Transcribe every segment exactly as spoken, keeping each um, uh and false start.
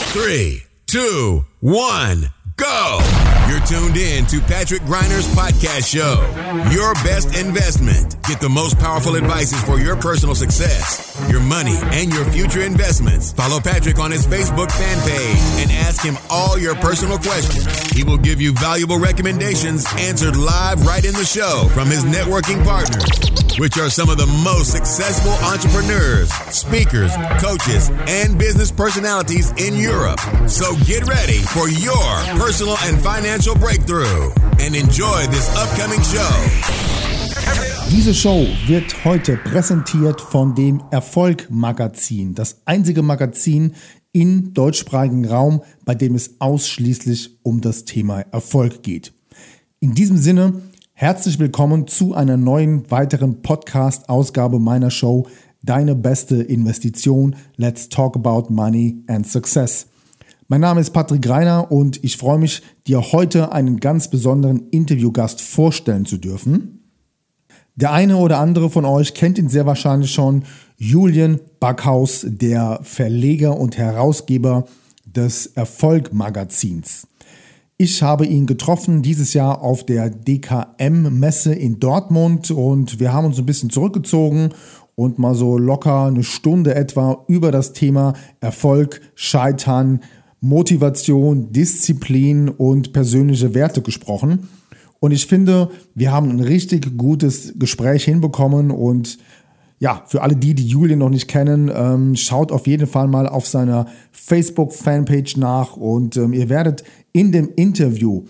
Three, two, one, go! You're tuned in to Patrick Greiner's podcast show. Your best investment. Get the most powerful advices for your personal success, your money, and your future investments. Follow Patrick on his Facebook fan page and ask him all your personal questions. He will give you valuable recommendations answered live right in the show from his networking partners, which are some of the most successful entrepreneurs, speakers, coaches, and business personalities in Europe. So get ready for your personal and financial breakthrough and enjoy this upcoming show. Diese Show wird heute präsentiert von dem Erfolg-Magazin, das einzige Magazin im deutschsprachigen Raum, bei dem es ausschließlich um das Thema Erfolg geht. In diesem Sinne, herzlich willkommen zu einer neuen weiteren Podcast-Ausgabe meiner Show Deine beste Investition. Let's talk about money and success. Mein Name ist Patrick Greiner und ich freue mich, dir heute einen ganz besonderen Interviewgast vorstellen zu dürfen. Der eine oder andere von euch kennt ihn sehr wahrscheinlich schon, Julian Backhaus, der Verleger und Herausgeber des Erfolg-Magazins. Ich habe ihn getroffen dieses Jahr auf der D K M-Messe in Dortmund und wir haben uns ein bisschen zurückgezogen und mal so locker eine Stunde etwa über das Thema Erfolg, Scheitern, Motivation, Disziplin und persönliche Werte gesprochen. Und ich finde, wir haben ein richtig gutes Gespräch hinbekommen und ja, für alle die, die Julian noch nicht kennen, ähm, schaut auf jeden Fall mal auf seiner Facebook-Fanpage nach und ähm, ihr werdet in dem Interview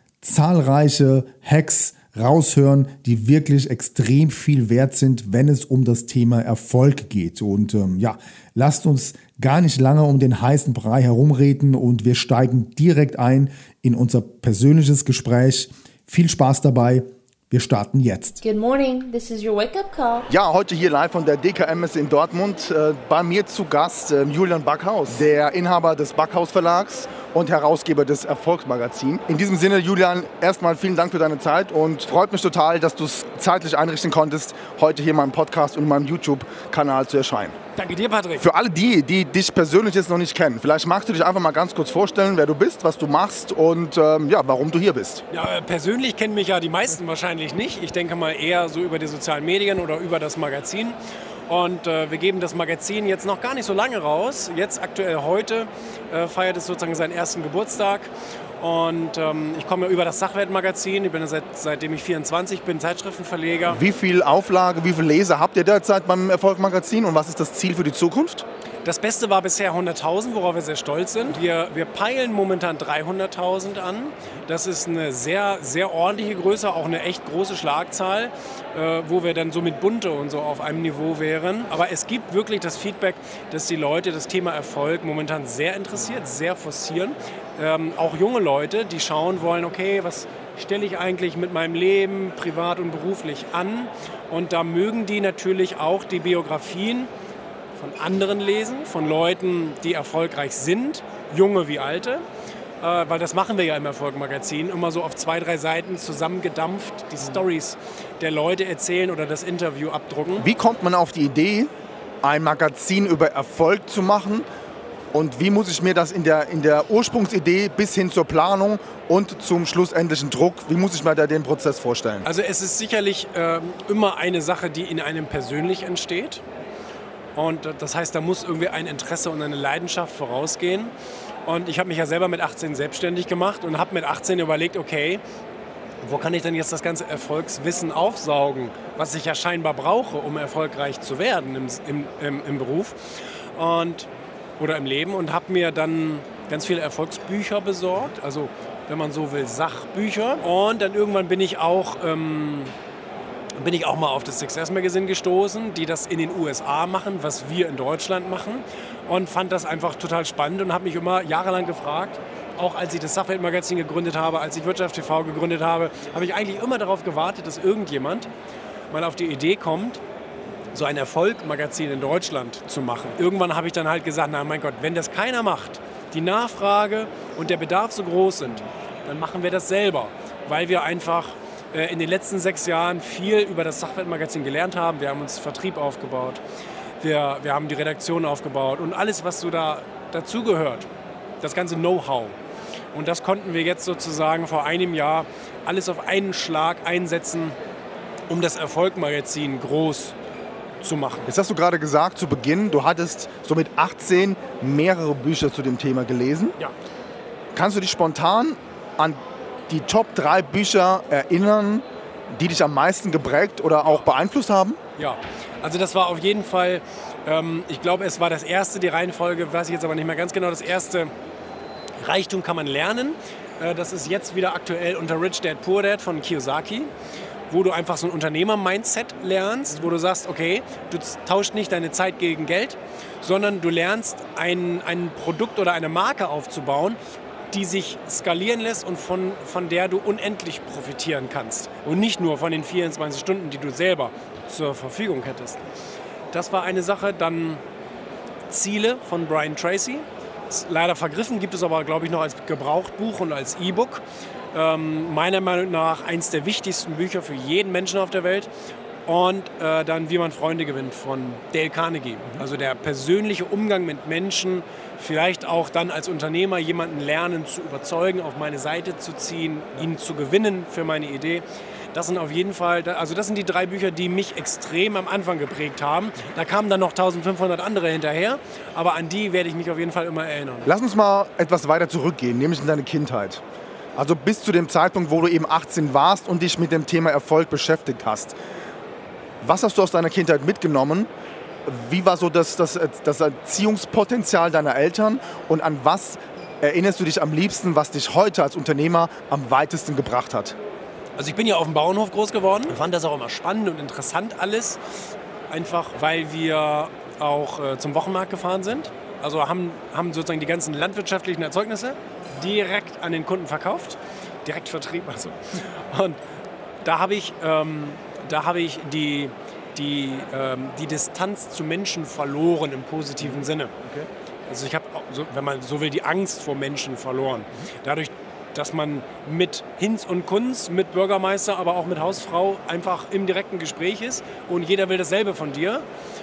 zahlreiche Hacks raushören, die wirklich extrem viel wert sind, wenn es um das Thema Erfolg geht. Und ähm, ja, lasst uns gar nicht lange um den heißen Brei herumreden und wir steigen direkt ein in unser persönliches Gespräch. Viel Spaß dabei. Wir starten jetzt. Good morning, this is your wake-up call. Ja, heute hier live von der D K M-Messe in Dortmund. Äh, bei mir zu Gast äh, Julian Backhaus, der Inhaber des Backhaus Verlags und Herausgeber des Erfolgsmagazins. In diesem Sinne, Julian, erstmal vielen Dank für deine Zeit und freut mich total, dass du es zeitlich einrichten konntest, heute hier in meinem Podcast und in meinem YouTube-Kanal zu erscheinen. Danke dir, Patrick. Für alle die, die dich persönlich jetzt noch nicht kennen, vielleicht magst du dich einfach mal ganz kurz vorstellen, wer du bist, was du machst und ähm, ja, warum du hier bist. Ja, persönlich kennen mich ja die meisten wahrscheinlich nicht. Ich denke mal eher so über die sozialen Medien oder über das Magazin. Und äh, wir geben das Magazin jetzt noch gar nicht so lange raus. Jetzt aktuell heute äh, feiert es sozusagen seinen ersten Geburtstag. Und ähm, ich komme ja über das Sachwertmagazin. Ich bin ja seit, seitdem ich vierundzwanzig bin, Zeitschriftenverleger. Wie viel Auflage, wie viele Leser habt ihr derzeit beim Erfolg-Magazin und was ist das Ziel für die Zukunft? Das Beste war bisher hunderttausend, worauf wir sehr stolz sind. Wir, wir peilen momentan dreihunderttausend an. Das ist eine sehr, sehr ordentliche Größe, auch eine echt große Schlagzahl, äh, wo wir dann so mit Bunte und so auf einem Niveau wären. Aber es gibt wirklich das Feedback, dass die Leute das Thema Erfolg momentan sehr interessiert, sehr forcieren. Ähm, auch junge Leute, die schauen wollen, okay, was stelle ich eigentlich mit meinem Leben privat und beruflich an? Und da mögen die natürlich auch die Biografien von anderen lesen, von Leuten, die erfolgreich sind, junge wie alte, äh, weil das machen wir ja im Erfolg-Magazin, immer so auf zwei, drei Seiten zusammengedampft, die Stories der Leute erzählen oder das Interview abdrucken. Wie kommt man auf die Idee, ein Magazin über Erfolg zu machen und wie muss ich mir das in der, in der Ursprungsidee bis hin zur Planung und zum schlussendlichen Druck, wie muss ich mir da den Prozess vorstellen? Also es ist sicherlich äh, immer eine Sache, die in einem persönlich entsteht. Und das heißt, da muss irgendwie ein Interesse und eine Leidenschaft vorausgehen. Und ich habe mich ja selber mit achtzehn selbstständig gemacht und habe mit achtzehn überlegt, okay, wo kann ich denn jetzt das ganze Erfolgswissen aufsaugen, was ich ja scheinbar brauche, um erfolgreich zu werden im, im, im, im Beruf und, oder im Leben. Und habe mir dann ganz viele Erfolgsbücher besorgt, also wenn man so will, Sachbücher. Und dann irgendwann bin ich auch... Ähm, bin ich auch mal auf das Success Magazine gestoßen, die das in den U S A machen, was wir in Deutschland machen und fand das einfach total spannend und habe mich immer jahrelang gefragt, auch als ich das Sachwertmagazin gegründet habe, als ich Wirtschaft T V gegründet habe, habe ich eigentlich immer darauf gewartet, dass irgendjemand mal auf die Idee kommt, so ein Erfolg-Magazin in Deutschland zu machen. Irgendwann habe ich dann halt gesagt, na mein Gott, wenn das keiner macht, die Nachfrage und der Bedarf so groß sind, dann machen wir das selber, weil wir einfach in den letzten sechs Jahren viel über das Sachwertmagazin gelernt haben. Wir haben uns Vertrieb aufgebaut, wir, wir haben die Redaktion aufgebaut und alles, was so da dazugehört. das ganze Know-how. Und das konnten wir jetzt sozusagen vor einem Jahr alles auf einen Schlag einsetzen, um das Erfolg-Magazin groß zu machen. Jetzt hast du gerade gesagt, zu Beginn, du hattest so mit achtzehn mehrere Bücher zu dem Thema gelesen. Ja. Kannst du dich spontan an die Top drei Bücher erinnern, die dich am meisten geprägt oder auch beeinflusst haben? Ja, also das war auf jeden Fall, ähm, ich glaube, es war das erste, die Reihenfolge, weiß ich jetzt aber nicht mehr ganz genau, das erste Reichtum kann man lernen. Äh, das ist jetzt wieder aktuell unter Rich Dad Poor Dad von Kiyosaki, wo du einfach so ein Unternehmer-Mindset lernst, wo du sagst, okay, du tauschst nicht deine Zeit gegen Geld, sondern du lernst ein, ein Produkt oder eine Marke aufzubauen, die sich skalieren lässt und von, von der du unendlich profitieren kannst. Und nicht nur von den vierundzwanzig Stunden, die du selber zur Verfügung hättest. Das war eine Sache. Dann Ziele von Brian Tracy. Ist leider vergriffen, gibt es aber, glaube ich, noch als Gebrauchtbuch und als E-Book. Ähm, meiner Meinung nach eins der wichtigsten Bücher für jeden Menschen auf der Welt. Und äh, dann Wie man Freunde gewinnt von Dale Carnegie. Also der persönliche Umgang mit Menschen, vielleicht auch dann als Unternehmer jemanden lernen zu überzeugen, auf meine Seite zu ziehen, ihn zu gewinnen für meine Idee. Das sind auf jeden Fall, also das sind die drei Bücher, die mich extrem am Anfang geprägt haben. Da kamen dann noch eintausendfünfhundert andere hinterher, aber an die werde ich mich auf jeden Fall immer erinnern. Lass uns mal etwas weiter zurückgehen, nämlich in deine Kindheit. Also bis zu dem Zeitpunkt, wo du eben achtzehn warst und dich mit dem Thema Erfolg beschäftigt hast. Was hast du aus deiner Kindheit mitgenommen? Wie war so das, das, das Erziehungspotenzial deiner Eltern und an was erinnerst du dich am liebsten, was dich heute als Unternehmer am weitesten gebracht hat? Also ich bin ja auf dem Bauernhof groß geworden. Ich fand das auch immer spannend und interessant alles. Einfach weil wir auch äh, zum Wochenmarkt gefahren sind. Also haben, haben sozusagen die ganzen landwirtschaftlichen Erzeugnisse direkt an den Kunden verkauft. Direkt Vertrieb also. Und da habe ich, ähm, da habe ich die, die, ähm, die Distanz zu Menschen verloren im positiven Sinne. Okay. Also ich habe, so, wenn man so will, die Angst vor Menschen verloren. Dadurch, dass man mit Hinz und Kunz, mit Bürgermeister, aber auch mit Hausfrau einfach im direkten Gespräch ist und jeder will dasselbe von dir.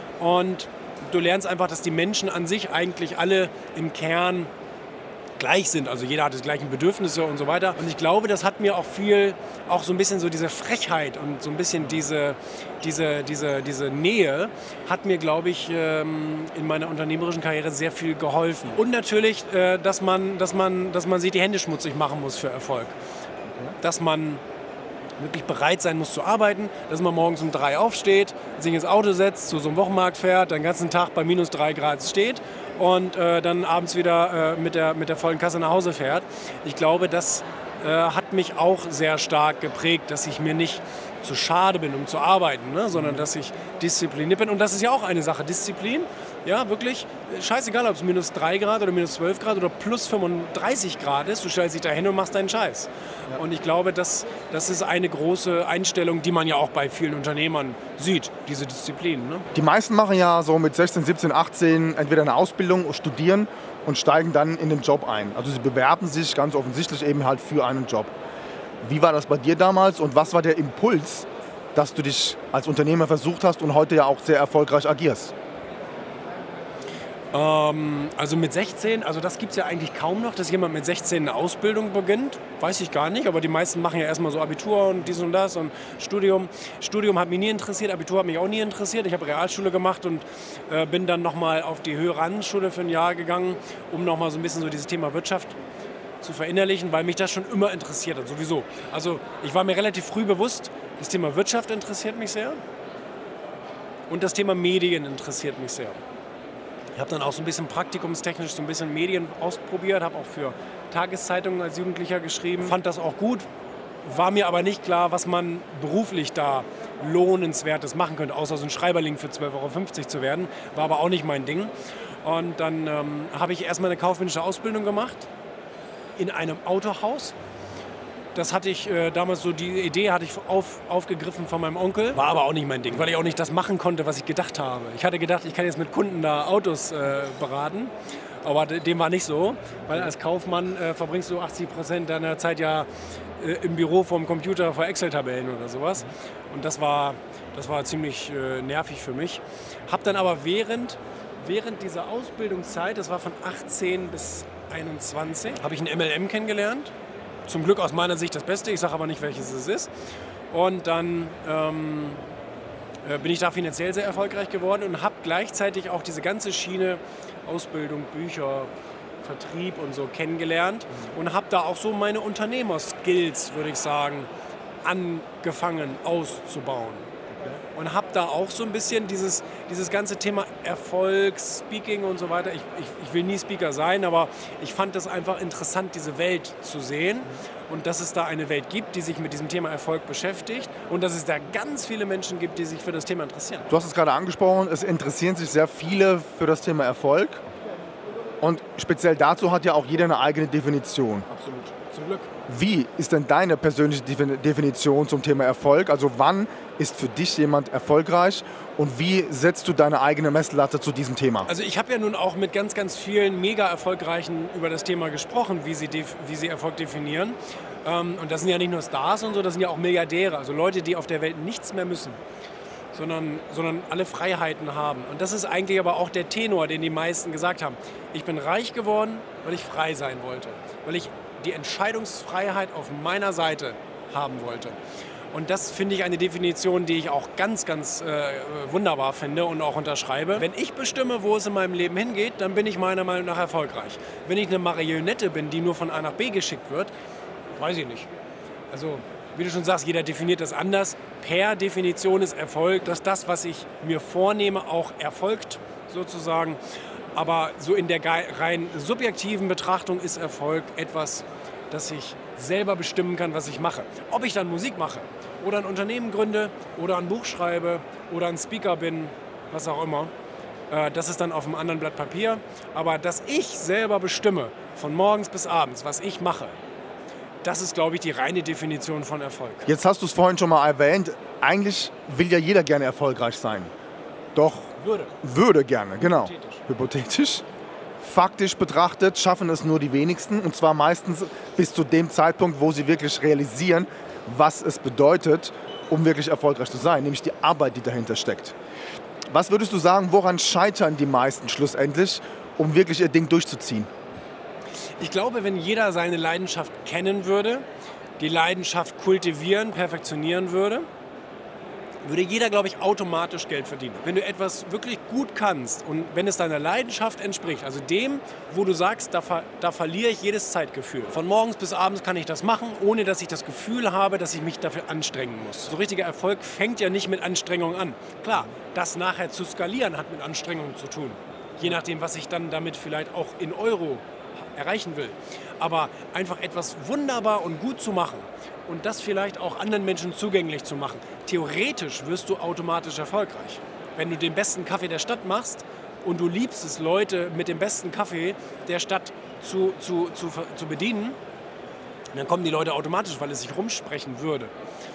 Und du lernst einfach, dass die Menschen an sich eigentlich alle im Kern gleich sind. Also jeder hat die gleichen Bedürfnisse und so weiter. Und ich glaube, das hat mir auch viel, auch so ein bisschen so diese Frechheit und so ein bisschen diese, diese, diese, diese Nähe hat mir, glaube ich, in meiner unternehmerischen Karriere sehr viel geholfen. Und natürlich, dass man, dass man, dass man sich die Hände schmutzig machen muss für Erfolg. Dass man wirklich bereit sein muss zu arbeiten, dass man morgens um drei aufsteht, sich ins Auto setzt, zu so einem Wochenmarkt fährt, den ganzen Tag bei minus drei Grad steht und äh, dann abends wieder äh, mit, der, mit der vollen Kasse nach Hause fährt. Ich glaube, das äh, hat mich auch sehr stark geprägt, dass ich mir nicht zu schade bin, um zu arbeiten, ne? Sondern dass ich diszipliniert bin. Und das ist ja auch eine Sache, Disziplin. Ja, wirklich, scheißegal, ob es minus drei Grad oder minus zwölf Grad oder plus fünfunddreißig Grad ist, du stellst dich da hin und machst deinen Scheiß. Ja. Und ich glaube, das, das ist eine große Einstellung, die man ja auch bei vielen Unternehmern sieht, diese Disziplin. Ne? Die meisten machen ja so mit sechzehn, siebzehn, achtzehn entweder eine Ausbildung, studieren und steigen dann in den Job ein. Also sie bewerben sich ganz offensichtlich eben halt für einen Job. Wie war das bei dir damals und was war der Impuls, dass du dich als Unternehmer versucht hast und heute ja auch sehr erfolgreich agierst? Ähm, also mit sechzehn, also das gibt es ja eigentlich kaum noch, dass jemand mit sechzehn eine Ausbildung beginnt. Weiß ich gar nicht, aber die meisten machen ja erstmal so Abitur und dies und das und Studium. Studium hat mich nie interessiert, Abitur hat mich auch nie interessiert. Ich habe Realschule gemacht und äh, bin dann nochmal auf die höhere Handelsschule für ein Jahr gegangen, um nochmal so ein bisschen so dieses Thema Wirtschaft zu verinnerlichen, weil mich das schon immer interessiert hat, sowieso. Also ich war mir relativ früh bewusst, das Thema Wirtschaft interessiert mich sehr und das Thema Medien interessiert mich sehr. Ich habe dann auch so ein bisschen praktikumstechnisch so ein bisschen Medien ausprobiert, habe auch für Tageszeitungen als Jugendlicher geschrieben, fand das auch gut, war mir aber nicht klar, was man beruflich da Lohnenswertes machen könnte, außer so ein Schreiberling für zwölf Euro fünfzig zu werden, war aber auch nicht mein Ding. Und dann ähm, habe ich erstmal eine kaufmännische Ausbildung gemacht in einem Autohaus. Das hatte ich äh, damals so, die Idee hatte ich auf, aufgegriffen von meinem Onkel. War aber auch nicht mein Ding, weil ich auch nicht das machen konnte, was ich gedacht habe. Ich hatte gedacht, ich kann jetzt mit Kunden da Autos äh, beraten. Aber dem war nicht so, weil als Kaufmann äh, verbringst du achtzig Prozent deiner Zeit ja äh, im Büro vorm Computer vor Excel-Tabellen oder sowas. Und das war, das war ziemlich äh, nervig für mich. Hab dann aber während, während dieser Ausbildungszeit, das war von achtzehn bis zweitausendeinundzwanzig habe ich ein M L M kennengelernt. Zum Glück aus meiner Sicht das Beste, ich sage aber nicht, welches es ist. Und dann ähm, äh, bin ich da finanziell sehr erfolgreich geworden und habe gleichzeitig auch diese ganze Schiene Ausbildung, Bücher, Vertrieb und so kennengelernt und habe da auch so meine Unternehmerskills, würde ich sagen, angefangen auszubauen. Und habe da auch so ein bisschen dieses, dieses ganze Thema Erfolg, Speaking und so weiter. Ich, ich, ich will nie Speaker sein, aber ich fand das einfach interessant, diese Welt zu sehen. Und dass es da eine Welt gibt, die sich mit diesem Thema Erfolg beschäftigt. Und dass es da ganz viele Menschen gibt, die sich für das Thema interessieren. Du hast es gerade angesprochen, es interessieren sich sehr viele für das Thema Erfolg. Und speziell dazu hat ja auch jeder eine eigene Definition. Absolut, zum Glück. Wie ist denn deine persönliche Definition zum Thema Erfolg? Also wann ist für dich jemand erfolgreich und wie setzt du deine eigene Messlatte zu diesem Thema? Also ich habe ja nun auch mit ganz, ganz vielen mega erfolgreichen über das Thema gesprochen, wie sie, wie sie Erfolg definieren. Und das sind ja nicht nur Stars und so, das sind ja auch Milliardäre, also Leute, die auf der Welt nichts mehr müssen, sondern, sondern alle Freiheiten haben. Und das ist eigentlich aber auch der Tenor, den die meisten gesagt haben. Ich bin reich geworden, weil ich frei sein wollte, weil ich die Entscheidungsfreiheit auf meiner Seite haben wollte. Und das finde ich eine Definition, die ich auch ganz, ganz äh, wunderbar finde und auch unterschreibe. Wenn ich bestimme, wo es in meinem Leben hingeht, dann bin ich meiner Meinung nach erfolgreich. Wenn ich eine Marionette bin, die nur von A nach B geschickt wird, weiß ich nicht. Also, wie du schon sagst, jeder definiert das anders. Per Definition ist Erfolg, dass das, was ich mir vornehme, auch erfolgt, sozusagen. Aber so in der rein subjektiven Betrachtung ist Erfolg etwas, das ich selber bestimmen kann, was ich mache. Ob ich dann Musik mache oder ein Unternehmen gründe oder ein Buch schreibe oder ein Speaker bin, was auch immer, äh, das ist dann auf einem anderen Blatt Papier. Aber dass ich selber bestimme, von morgens bis abends, was ich mache, das ist, glaube ich, die reine Definition von Erfolg. Jetzt hast du es vorhin schon mal erwähnt, eigentlich will ja jeder gerne erfolgreich sein. Doch würde. Würde gerne, genau. Hypothetisch. Hypothetisch. Faktisch betrachtet schaffen es nur die wenigsten und zwar meistens bis zu dem Zeitpunkt, wo sie wirklich realisieren, was es bedeutet, um wirklich erfolgreich zu sein, nämlich die Arbeit, die dahinter steckt. Was würdest du sagen, woran scheitern die meisten schlussendlich, um wirklich ihr Ding durchzuziehen? Ich glaube, wenn jeder seine Leidenschaft kennen würde, die Leidenschaft kultivieren, perfektionionieren würde, würde jeder, glaube ich, automatisch Geld verdienen. Wenn du etwas wirklich gut kannst und wenn es deiner Leidenschaft entspricht, also dem, wo du sagst, da, ver- da verliere ich jedes Zeitgefühl. Von morgens bis abends kann ich das machen, ohne dass ich das Gefühl habe, dass ich mich dafür anstrengen muss. So richtiger Erfolg fängt ja nicht mit Anstrengung an. Klar, das nachher zu skalieren hat mit Anstrengung zu tun. Je nachdem, was ich dann damit vielleicht auch in Euro erreichen will. Aber einfach etwas wunderbar und gut zu machen und das vielleicht auch anderen Menschen zugänglich zu machen. Theoretisch wirst du automatisch erfolgreich. Wenn du den besten Kaffee der Stadt machst und du liebst es, Leute mit dem besten Kaffee der Stadt zu, zu, zu, zu bedienen, dann kommen die Leute automatisch, weil es sich rumsprechen würde.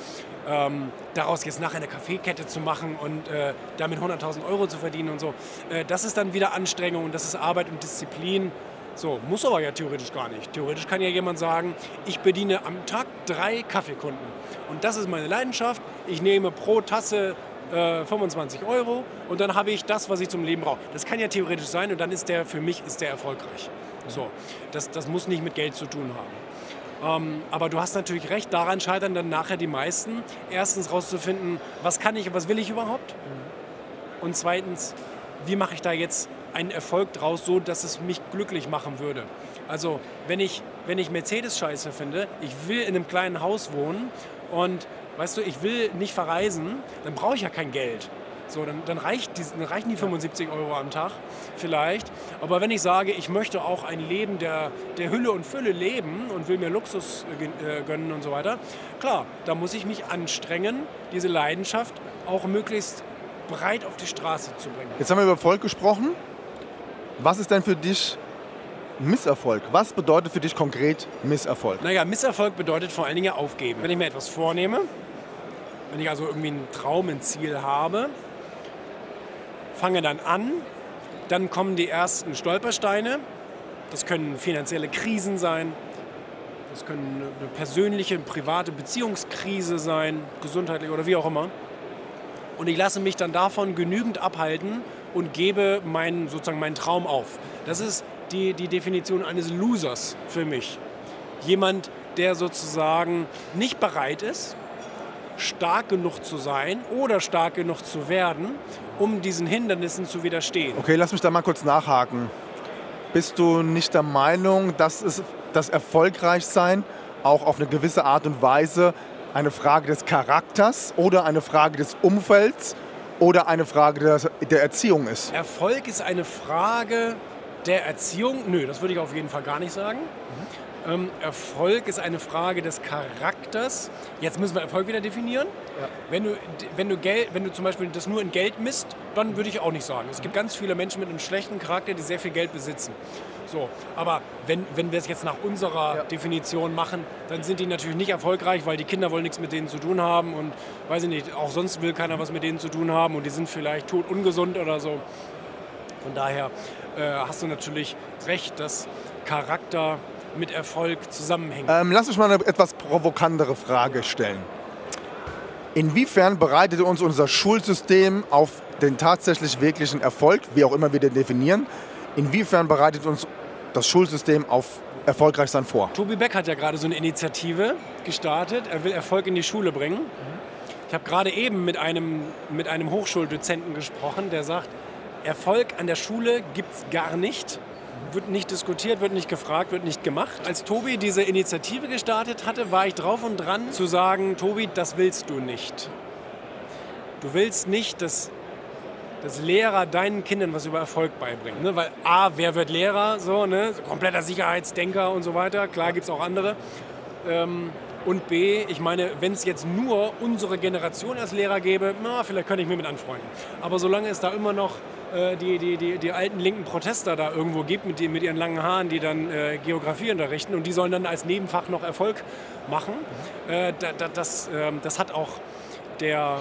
Ähm, daraus jetzt nachher eine Kaffeekette zu machen und äh, damit hunderttausend Euro zu verdienen und so, äh, das ist dann wieder Anstrengung und das ist Arbeit und Disziplin. So, muss aber ja theoretisch gar nicht. Theoretisch kann ja jemand sagen, ich bediene am Tag drei Kaffeekunden. Und das ist meine Leidenschaft. Ich nehme pro Tasse äh, fünfundzwanzig Euro und dann habe ich das, was ich zum Leben brauche. Das kann ja theoretisch sein und dann ist der, für mich ist der erfolgreich. So, das, das muss nicht mit Geld zu tun haben. Ähm, aber du hast natürlich recht, daran scheitern dann nachher die meisten. Erstens rauszufinden, was kann ich und was will ich überhaupt? Und zweitens, wie mache ich da jetzt einen Erfolg draus, so dass es mich glücklich machen würde. Also wenn ich, wenn ich Mercedes scheiße finde, ich will in einem kleinen Haus wohnen und weißt du, ich will nicht verreisen, dann brauche ich ja kein Geld. So, dann, dann, reicht die, dann reichen die fünfundsiebzig Euro am Tag vielleicht. Aber wenn ich sage, ich möchte auch ein Leben der, der Hülle und Fülle leben und will mir Luxus äh, gönnen und so weiter, klar, da muss ich mich anstrengen, diese Leidenschaft auch möglichst breit auf die Straße zu bringen. Jetzt haben wir über Erfolg gesprochen. Was ist denn für dich Misserfolg? Was bedeutet für dich konkret Misserfolg? Naja, Misserfolg bedeutet vor allen Dingen aufgeben. Wenn ich mir etwas vornehme, wenn ich also irgendwie einen Traum, ein Ziel habe, fange dann an, dann kommen die ersten Stolpersteine. Das können finanzielle Krisen sein, das können eine persönliche, private Beziehungskrise sein, gesundheitlich oder wie auch immer. Und ich lasse mich dann davon genügend abhalten und gebe meinen, sozusagen meinen Traum auf. Das ist die, die Definition eines Losers für mich. Jemand, der sozusagen nicht bereit ist, stark genug zu sein oder stark genug zu werden, um diesen Hindernissen zu widerstehen. Okay, lass mich da mal kurz nachhaken. Bist du nicht der Meinung, dass es das Erfolgreichsein auch auf eine gewisse Art und Weise eine Frage des Charakters oder eine Frage des Umfelds oder eine Frage der, der Erziehung ist? Erfolg ist eine Frage der Erziehung? Nö, das würde ich auf jeden Fall gar nicht sagen. Mhm. Ähm, Erfolg ist eine Frage des Charakters. Jetzt müssen wir Erfolg wieder definieren. Ja. Wenn du, wenn, du Geld, wenn du zum Beispiel das nur in Geld misst, dann würde ich auch nicht sagen. Es gibt ganz viele Menschen mit einem schlechten Charakter, die sehr viel Geld besitzen. So, aber wenn, wenn wir es jetzt nach unserer ja. Definition machen, dann sind die natürlich nicht erfolgreich, weil die Kinder wollen nichts mit denen zu tun haben und weiß ich nicht, auch sonst will keiner was mit denen zu tun haben und die sind vielleicht totungesund oder so. Von daher äh, hast du natürlich recht, dass Charakter mit Erfolg zusammenhängt. Ähm, lass mich mal eine etwas provokantere Frage stellen. Inwiefern bereitet uns unser Schulsystem auf den tatsächlich wirklichen Erfolg, wie auch immer wir den definieren, inwiefern bereitet uns das Schulsystem auf Erfolgreichsein vor? Tobi Beck hat ja gerade so eine Initiative gestartet. Er will Erfolg in die Schule bringen. Ich habe gerade eben mit einem, mit einem Hochschuldozenten gesprochen, der sagt, Erfolg an der Schule gibt es gar nicht. Wird nicht diskutiert, wird nicht gefragt, wird nicht gemacht. Als Tobi diese Initiative gestartet hatte, war ich drauf und dran zu sagen, Tobi, das willst du nicht. Du willst nicht, dass dass Lehrer deinen Kindern was über Erfolg beibringen. Ne? Weil A, wer wird Lehrer? So, ne? Kompletter Sicherheitsdenker und so weiter. Klar gibt es auch andere. Ähm, und B, ich meine, wenn es jetzt nur unsere Generation als Lehrer gäbe, na, vielleicht könnte ich mich mit anfreunden. Aber solange es da immer noch äh, die, die, die, die alten linken Protester da irgendwo gibt, mit, die, mit ihren langen Haaren, die dann äh, Geografie unterrichten und die sollen dann als Nebenfach noch Erfolg machen, äh, da, da, das, äh, das hat auch der...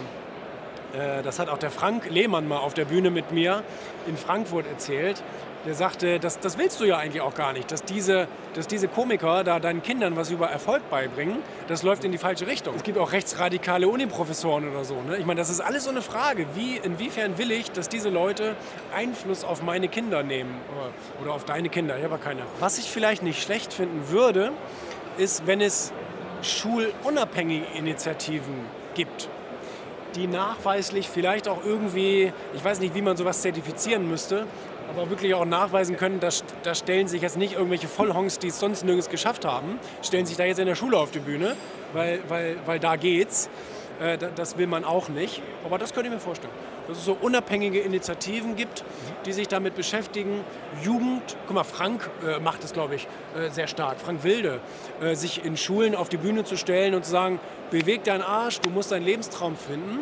Das hat auch der Frank Lehmann mal auf der Bühne mit mir in Frankfurt erzählt. Der sagte, das, das willst du ja eigentlich auch gar nicht, dass diese, dass diese Komiker da deinen Kindern was über Erfolg beibringen. Das läuft in die falsche Richtung. Es gibt auch rechtsradikale Uniprofessoren oder so. Ne? Ich meine, das ist alles so eine Frage. Wie, inwiefern will ich, dass diese Leute Einfluss auf meine Kinder nehmen? Oder, oder auf deine Kinder, ich habe ja keine. Was ich vielleicht nicht schlecht finden würde, ist, wenn es schulunabhängige Initiativen gibt, die nachweislich vielleicht auch irgendwie, ich weiß nicht, wie man sowas zertifizieren müsste, aber wirklich auch nachweisen können, dass da stellen sich jetzt nicht irgendwelche Vollhongs, die es sonst nirgends geschafft haben, stellen sich da jetzt in der Schule auf die Bühne, weil, weil, weil da geht's. Äh, das will man auch nicht, aber das könnte ich mir vorstellen. Dass es so unabhängige Initiativen gibt, die sich damit beschäftigen. Jugend, guck mal, Frank äh, macht es, glaube ich, äh, sehr stark. Frank Wilde, äh, sich in Schulen auf die Bühne zu stellen und zu sagen, beweg deinen Arsch, du musst deinen Lebenstraum finden.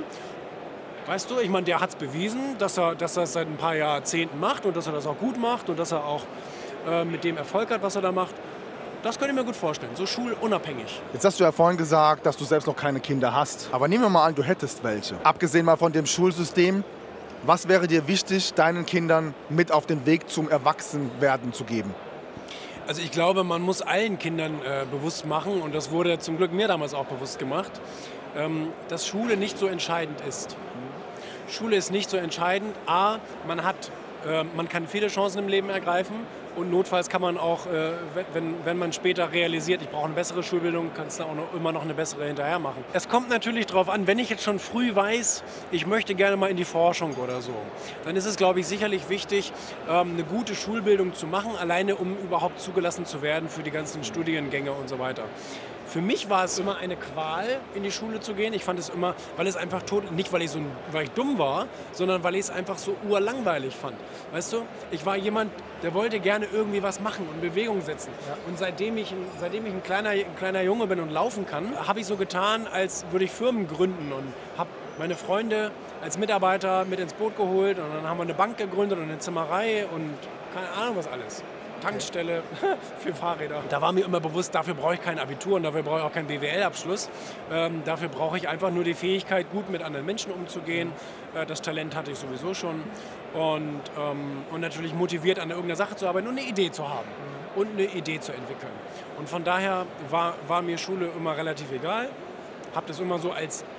Weißt du, ich meine, der hat es bewiesen, dass er, dass er das seit ein paar Jahrzehnten macht und dass er das auch gut macht und dass er auch äh, mit dem Erfolg hat, was er da macht. Das könnte ich mir gut vorstellen, so schulunabhängig. Jetzt hast du ja vorhin gesagt, dass du selbst noch keine Kinder hast. Aber nehmen wir mal an, du hättest welche. Abgesehen mal von dem Schulsystem, was wäre dir wichtig, deinen Kindern mit auf den Weg zum Erwachsenwerden zu geben? Also ich glaube, man muss allen Kindern äh, bewusst machen, und das wurde zum Glück mir damals auch bewusst gemacht, ähm, dass Schule nicht so entscheidend ist. Schule ist nicht so entscheidend. A, man hat, äh, man kann viele Chancen im Leben ergreifen. Und notfalls kann man auch, äh, wenn, wenn man später realisiert, ich brauche eine bessere Schulbildung, kannst du auch noch, immer noch eine bessere hinterher machen. Es kommt natürlich darauf an, wenn ich jetzt schon früh weiß, ich möchte gerne mal in die Forschung oder so, dann ist es, glaube ich, sicherlich wichtig, ähm, eine gute Schulbildung zu machen, alleine um überhaupt zugelassen zu werden für die ganzen Studiengänge und so weiter. Für mich war es immer eine Qual, in die Schule zu gehen. Ich fand es immer, weil es einfach tot, nicht weil ich so, weil ich dumm war, sondern weil ich es einfach so urlangweilig fand. Weißt du, ich war jemand, der wollte gerne irgendwie was machen und Bewegung setzen. Ja. Und seitdem ich, seitdem ich ein kleiner, ein kleiner Junge bin und laufen kann, habe ich so getan, als würde ich Firmen gründen und habe meine Freunde als Mitarbeiter mit ins Boot geholt und dann haben wir eine Bank gegründet und eine Zimmerei und keine Ahnung was alles. Tankstelle für Fahrräder. Da war mir immer bewusst, dafür brauche ich kein Abitur und dafür brauche ich auch keinen B W L-Abschluss. Ähm, dafür brauche ich einfach nur die Fähigkeit, gut mit anderen Menschen umzugehen. Äh, das Talent hatte ich sowieso schon. Und, ähm, und natürlich motiviert, an irgendeiner Sache zu arbeiten und eine Idee zu haben und eine Idee zu entwickeln. Und von daher war, war mir Schule immer relativ egal. Habe das immer so als,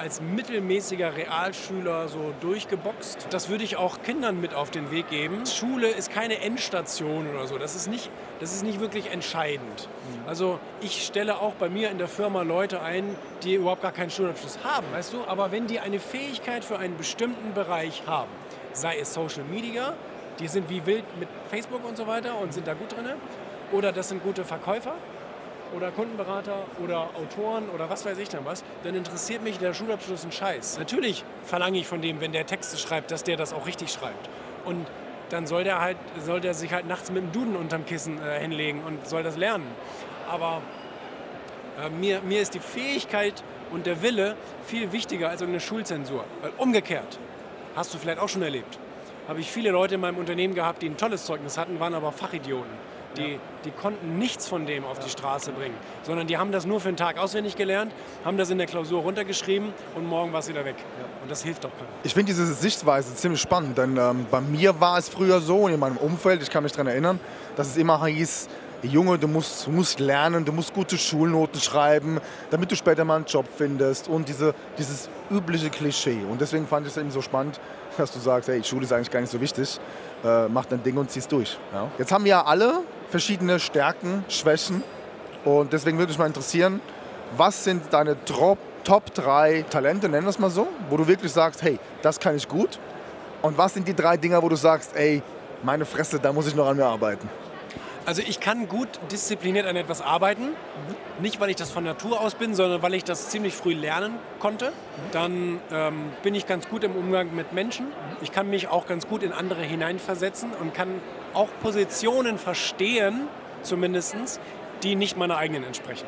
als mittelmäßiger Realschüler so durchgeboxt. Das würde ich auch Kindern mit auf den Weg geben. Schule ist keine Endstation oder so. Das ist nicht, das ist nicht wirklich entscheidend. Also ich stelle auch bei mir in der Firma Leute ein, die überhaupt gar keinen Schulabschluss haben, weißt du? Aber wenn die eine Fähigkeit für einen bestimmten Bereich haben, sei es Social Media, die sind wie wild mit Facebook und so weiter und sind da gut drin, oder das sind gute Verkäufer, oder Kundenberater oder Autoren oder was weiß ich denn was, dann interessiert mich der Schulabschluss ein Scheiß. Natürlich verlange ich von dem, wenn der Texte schreibt, dass der das auch richtig schreibt. Und dann soll der halt, soll der sich halt nachts mit dem Duden unterm Kissen äh, hinlegen und soll das lernen. Aber äh, mir, mir ist die Fähigkeit und der Wille viel wichtiger als irgendeine Schulzensur. Weil umgekehrt, hast du vielleicht auch schon erlebt, habe ich viele Leute in meinem Unternehmen gehabt, die ein tolles Zeugnis hatten, waren aber Fachidioten. Die, die konnten nichts von dem auf die Straße bringen, sondern die haben das nur für einen Tag auswendig gelernt, haben das in der Klausur runtergeschrieben und morgen war es wieder weg. Und das hilft doch keinem. Ich finde diese Sichtweise ziemlich spannend, denn ähm, bei mir war es früher so, in meinem Umfeld, ich kann mich daran erinnern, dass es immer hieß, Junge, du musst, du musst lernen, du musst gute Schulnoten schreiben, damit du später mal einen Job findest und diese, dieses übliche Klischee. Und deswegen fand ich es eben so spannend, dass du sagst, hey, Schule ist eigentlich gar nicht so wichtig, äh, mach dein Ding und zieh's durch. Ja? Jetzt haben wir ja alle verschiedene Stärken, Schwächen und deswegen würde mich mal interessieren, was sind deine Top, Top drei Talente, nennen wir es mal so, wo du wirklich sagst, hey, das kann ich gut, und was sind die drei Dinger, wo du sagst, ey, meine Fresse, da muss ich noch an mir arbeiten? Also ich kann gut diszipliniert an etwas arbeiten, nicht weil ich das von Natur aus bin, sondern weil ich das ziemlich früh lernen konnte. Dann ähm, bin ich ganz gut im Umgang mit Menschen. Ich kann mich auch ganz gut in andere hineinversetzen und kann auch Positionen verstehen, zumindest, die nicht meiner eigenen entsprechen.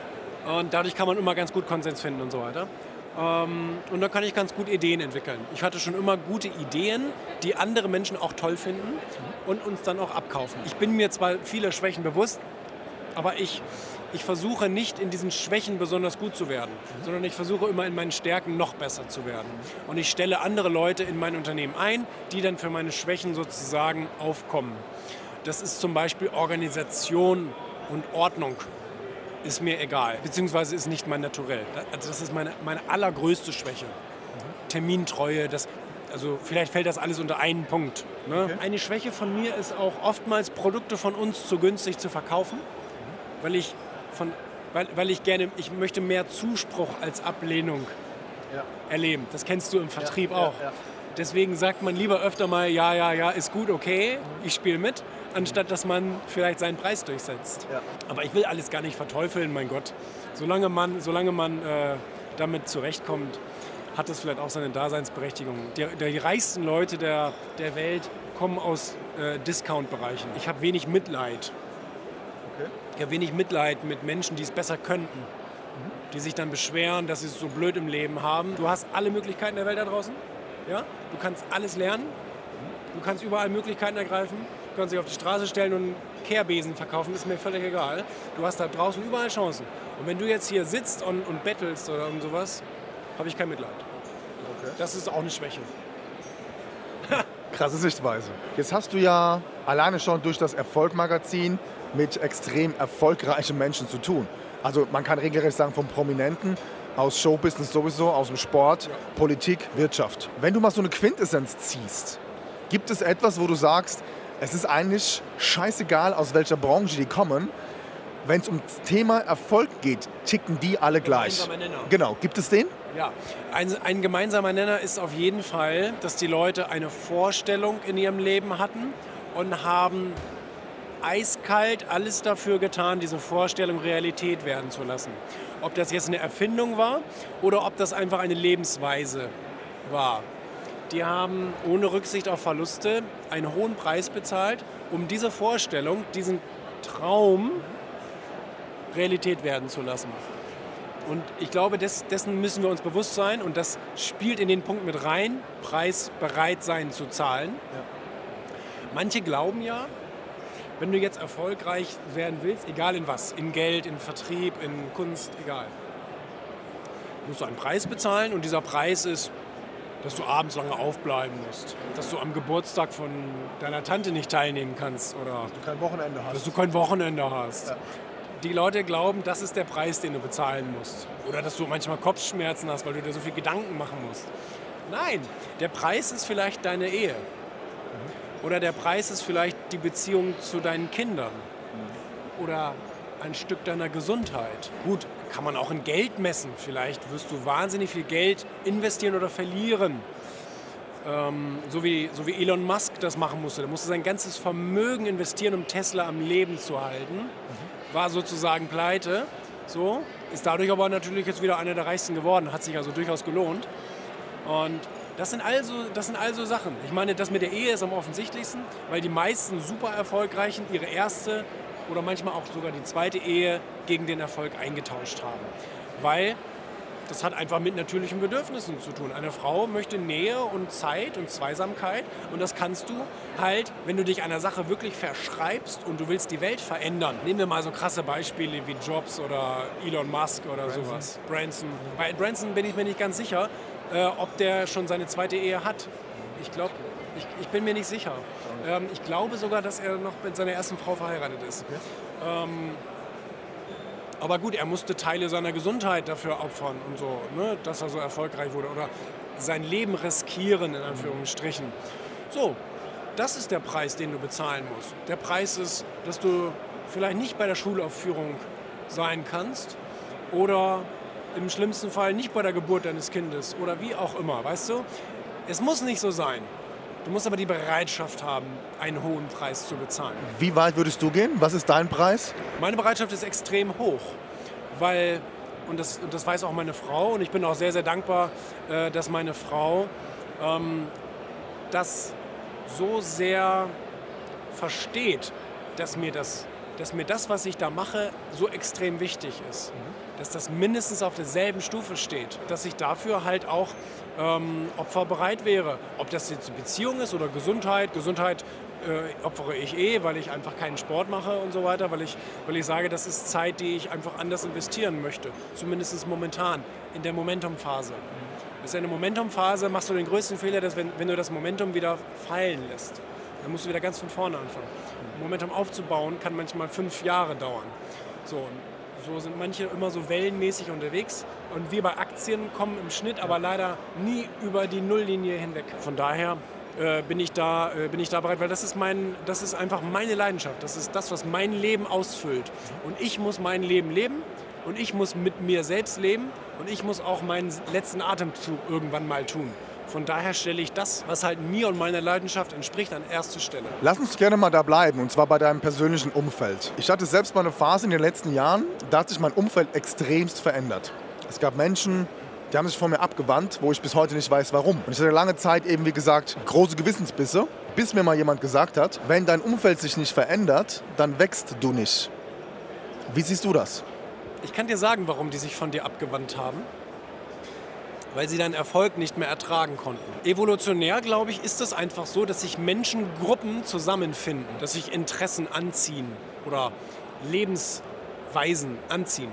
Und dadurch kann man immer ganz gut Konsens finden und so weiter. Ähm, und da kann ich ganz gut Ideen entwickeln. Ich hatte schon immer gute Ideen, die andere Menschen auch toll finden und uns dann auch abkaufen. Ich bin mir zwar viele Schwächen bewusst, aber ich, ich versuche nicht in diesen Schwächen besonders gut zu werden, sondern ich versuche immer in meinen Stärken noch besser zu werden. Und ich stelle andere Leute in mein Unternehmen ein, die dann für meine Schwächen sozusagen aufkommen. Das ist zum Beispiel Organisation und Ordnung. Ist mir egal, beziehungsweise ist nicht mein Naturell. Das ist meine, meine allergrößte Schwäche. Termintreue, das, also vielleicht fällt das alles unter einen Punkt. Ne? Okay. Eine Schwäche von mir ist auch oftmals, Produkte von uns zu günstig zu verkaufen, mhm. weil ich von, weil, weil ich gerne, ich möchte mehr Zuspruch als Ablehnung ja. erleben. Das kennst du im Vertrieb ja, auch. Ja, ja. Deswegen sagt man lieber öfter mal, ja, ja, ja, ist gut, okay, mhm. ich spiele mit, anstatt dass man vielleicht seinen Preis durchsetzt. Ja. Aber ich will alles gar nicht verteufeln, mein Gott. Solange man, solange man äh, damit zurechtkommt, hat das vielleicht auch seine Daseinsberechtigung. Die, die reichsten Leute der, der Welt kommen aus äh, Discount-Bereichen. Ich habe wenig Mitleid. Okay. Ich habe wenig Mitleid mit Menschen, die es besser könnten. Mhm. Die sich dann beschweren, dass sie es so blöd im Leben haben. Du hast alle Möglichkeiten der Welt da draußen. Ja? Du kannst alles lernen. Du kannst überall Möglichkeiten ergreifen. Du kannst dich auf die Straße stellen und Kehrbesen verkaufen, ist mir völlig egal. Du hast da draußen überall Chancen. Und wenn du jetzt hier sitzt und, und bettelst oder irgend sowas, habe ich kein Mitleid. Okay. Das ist auch eine Schwäche. Krasse Sichtweise. Jetzt hast du ja alleine schon durch das Erfolg-Magazin mit extrem erfolgreichen Menschen zu tun. Also man kann regelrecht sagen, von Prominenten, aus Showbusiness sowieso, aus dem Sport, ja. Politik, Wirtschaft. Wenn du mal so eine Quintessenz ziehst, gibt es etwas, wo du sagst, es ist eigentlich scheißegal, aus welcher Branche die kommen. Wenn es ums Thema Erfolg geht, ticken die alle gleich. Nenner. Genau. Gibt es den? Ja. Ein, ein gemeinsamer Nenner ist auf jeden Fall, dass die Leute eine Vorstellung in ihrem Leben hatten und haben eiskalt alles dafür getan, diese Vorstellung Realität werden zu lassen. Ob das jetzt eine Erfindung war oder ob das einfach eine Lebensweise war. Die haben ohne Rücksicht auf Verluste einen hohen Preis bezahlt, um diese Vorstellung, diesen Traum Realität werden zu lassen. Und ich glaube, des, dessen müssen wir uns bewusst sein und das spielt in den Punkt mit rein, Preis bereit sein zu zahlen. Ja. Manche glauben ja, wenn du jetzt erfolgreich werden willst, egal in was, in Geld, in Vertrieb, in Kunst, egal, musst du einen Preis bezahlen und dieser Preis ist, dass du abends lange aufbleiben musst, dass du am Geburtstag von deiner Tante nicht teilnehmen kannst oder dass du kein Wochenende hast. Dass du kein Wochenende hast. Ja. die Leute glauben, das ist der Preis, den du bezahlen musst. Oder dass du manchmal Kopfschmerzen hast, weil du dir so viel Gedanken machen musst. Nein, der Preis ist vielleicht deine Ehe. Oder der Preis ist vielleicht die Beziehung zu deinen Kindern. Oder ein Stück deiner Gesundheit. Gut, kann man auch in Geld messen. Vielleicht wirst du wahnsinnig viel Geld investieren oder verlieren. Ähm, so, wie, so wie Elon Musk das machen musste. Der musste sein ganzes Vermögen investieren, um Tesla am Leben zu halten. Mhm. War sozusagen pleite. So, ist dadurch aber natürlich jetzt wieder einer der Reichsten geworden. Hat sich also durchaus gelohnt. Und das sind also, das sind also Sachen. Ich meine, das mit der Ehe ist am offensichtlichsten, weil die meisten super Erfolgreichen ihre erste oder manchmal auch sogar die zweite Ehe gegen den Erfolg eingetauscht haben. Weil das hat einfach mit natürlichen Bedürfnissen zu tun. Eine Frau möchte Nähe und Zeit und Zweisamkeit und das kannst du halt, wenn du dich einer Sache wirklich verschreibst und du willst die Welt verändern. Nehmen wir mal so krasse Beispiele wie Jobs oder Elon Musk oder Branson. sowas. Branson. Bei Branson bin ich mir nicht ganz sicher, äh, ob der schon seine zweite Ehe hat. Ich glaube, ich, ich bin mir nicht sicher. Ähm, ich glaube sogar, dass er noch mit seiner ersten Frau verheiratet ist. Okay. Ähm, aber gut, er musste Teile seiner Gesundheit dafür opfern und so, ne, dass er so erfolgreich wurde. Oder sein Leben riskieren, in Anführungsstrichen. So, das ist der Preis, den du bezahlen musst. Der Preis ist, dass du vielleicht nicht bei der Schulaufführung sein kannst oder im schlimmsten Fall nicht bei der Geburt deines Kindes oder wie auch immer, weißt du? Es muss nicht so sein. Du musst aber die Bereitschaft haben, einen hohen Preis zu bezahlen. Wie weit würdest du gehen? Was ist dein Preis? Meine Bereitschaft ist extrem hoch, weil, und das, und das weiß auch meine Frau, und ich bin auch sehr, sehr dankbar, äh, dass meine Frau ähm, das so sehr versteht, dass mir das, dass mir das, was ich da mache, so extrem wichtig ist. Mhm. Dass das mindestens auf derselben Stufe steht. Dass ich dafür halt auch ähm, opferbereit wäre. Ob das jetzt Beziehung ist oder Gesundheit. Gesundheit äh, opfere ich eh, weil ich einfach keinen Sport mache und so weiter. Weil ich, weil ich sage, das ist Zeit, die ich einfach anders investieren möchte. Zumindest momentan, in der Momentumphase. Das ist ja eine Momentumphase, machst du den größten Fehler, dass wenn, wenn du das Momentum wieder fallen lässt. Dann musst du wieder ganz von vorne anfangen. Momentum aufzubauen kann manchmal fünf Jahre dauern. So, so sind manche immer so wellenmäßig unterwegs. Und wir bei Aktien kommen im Schnitt aber leider nie über die Nulllinie hinweg. Von daher äh, bin ich da, äh, bin ich da bereit, weil das ist, mein, das ist einfach meine Leidenschaft. Das ist das, was mein Leben ausfüllt. Und ich muss mein Leben leben und ich muss mit mir selbst leben und ich muss auch meinen letzten Atemzug irgendwann mal tun. Von daher stelle ich das, was halt mir und meiner Leidenschaft entspricht, an erste Stelle. Lass uns gerne mal da bleiben, und zwar bei deinem persönlichen Umfeld. Ich hatte selbst mal eine Phase in den letzten Jahren, da hat sich mein Umfeld extremst verändert. Es gab Menschen, die haben sich von mir abgewandt, wo ich bis heute nicht weiß, warum. Und ich hatte lange Zeit eben, wie gesagt, große Gewissensbisse, bis mir mal jemand gesagt hat, wenn dein Umfeld sich nicht verändert, dann wächst du nicht. Wie siehst du das? Ich kann dir sagen, warum die sich von dir abgewandt haben. Weil sie deinen Erfolg nicht mehr ertragen konnten. Evolutionär, glaube ich, ist es einfach so, dass sich Menschengruppen zusammenfinden, dass sich Interessen anziehen oder Lebensweisen anziehen.